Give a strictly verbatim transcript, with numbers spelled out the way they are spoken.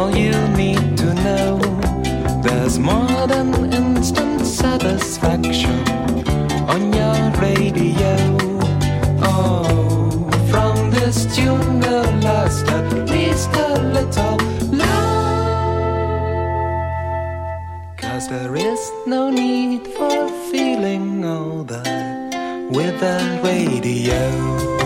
all you need to know. There's more than instant satisfaction on your radio. Oh, from this tune will last at least a little love. 'Cause there is no need for feeling all that with a radio.